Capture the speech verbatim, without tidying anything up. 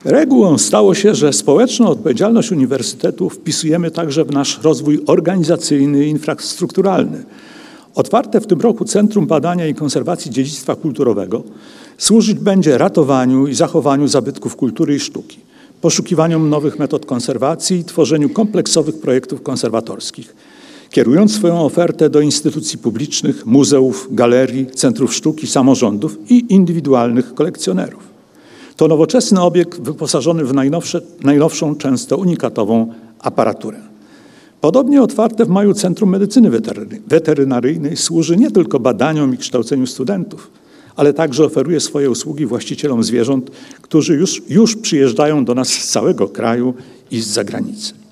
Regułą stało się, że społeczną odpowiedzialność uniwersytetu wpisujemy także w nasz rozwój organizacyjny i infrastrukturalny. Otwarte w tym roku Centrum Badania i Konserwacji Dziedzictwa Kulturowego służyć będzie ratowaniu i zachowaniu zabytków kultury i sztuki, poszukiwaniom nowych metod konserwacji i tworzeniu kompleksowych projektów konserwatorskich, kierując swoją ofertę do instytucji publicznych, muzeów, galerii, centrów sztuki, samorządów i indywidualnych kolekcjonerów. To nowoczesny obiekt wyposażony w najnowsze, najnowszą, często unikatową aparaturę. Podobnie otwarte w maju Centrum Medycyny Weterynaryjnej służy nie tylko badaniom i kształceniu studentów, ale także oferuje swoje usługi właścicielom zwierząt, którzy już, już przyjeżdżają do nas z całego kraju i z zagranicy.